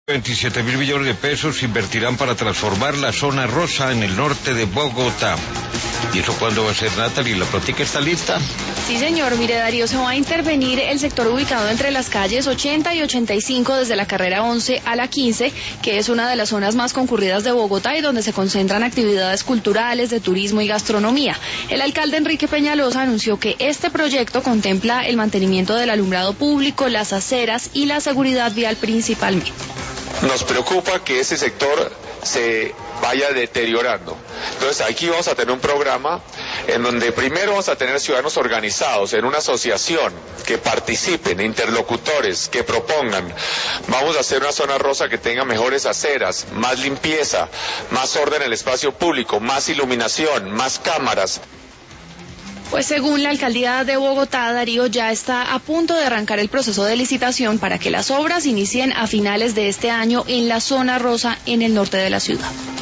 27.000 millones de pesos se invertirán para transformar la zona rosa en el norte de Bogotá. ¿Y eso cuándo va a ser, Natalie? ¿La plática está lista? Sí, señor. Mire, Darío, se va a intervenir el sector ubicado entre las calles 80 y 85 desde la carrera 11 a la 15, que es una de las zonas más concurridas de Bogotá y donde se concentran actividades culturales, de turismo y gastronomía. El alcalde Enrique Peñalosa anunció que este proyecto contempla el mantenimiento del alumbrado público, las aceras y la seguridad vial principalmente. Nos preocupa que ese sector se vaya deteriorando. Entonces aquí vamos a tener un programa en donde primero vamos a tener ciudadanos organizados en una asociación que participen, interlocutores que propongan. Vamos a hacer una zona rosa que tenga mejores aceras, más limpieza, más orden en el espacio público, más iluminación, más cámaras. Pues según la alcaldía de Bogotá, Darío, ya está a punto de arrancar el proceso de licitación para que las obras inicien a finales de este año en la zona rosa en el norte de la ciudad.